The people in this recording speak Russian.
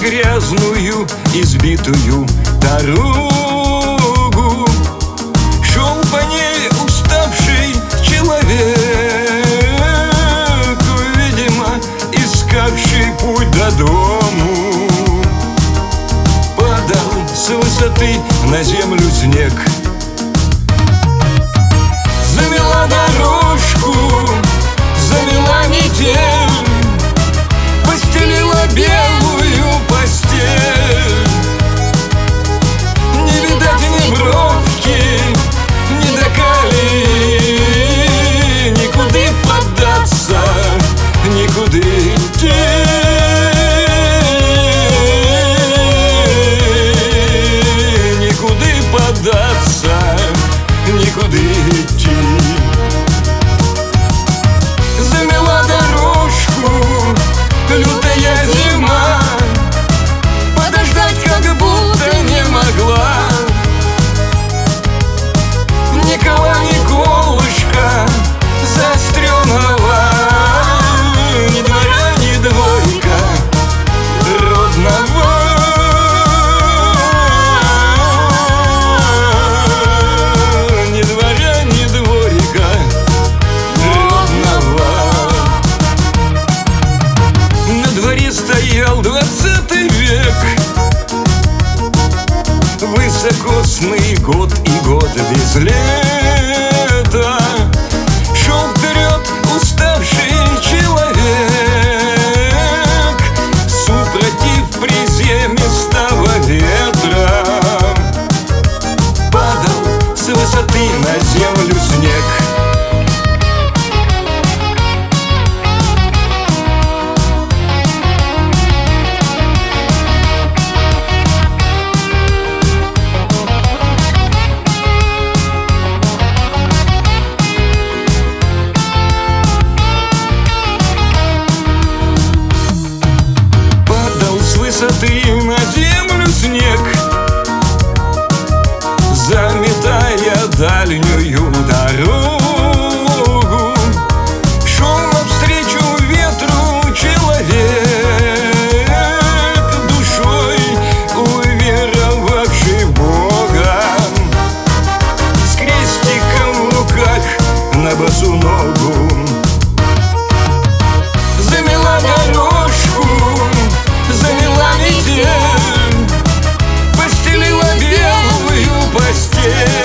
грязную, избитую дорогу. Шел по ней уставший человек, видимо, искавший путь до дому. Падал с высоты на землю снег, замела дорожку, замела метель, постелила белую постель. Не видать ни бровки, ни до колен, никуда поддаться, никуда идти. Никуда поддаться, никуда идти. Замела дорожку лютая зима, подождать как будто не могла. Ни кола, ни колышка заостренного, ни двора, ни дворика родного. Ни двора, ни дворика родного. На дворе стоял 20 век, высокосный год и год без лета. Шел вперед уставший человек, супротив приземистого ветра. Падал с высоты на землю снег, на землю снег, заметая дальнюю дорогу. Шел навстречу ветру человек, душой уверовавший в Бога, с крестиком в руках на босу ногу. Замела дорожку, замела метель, постелила белую постель.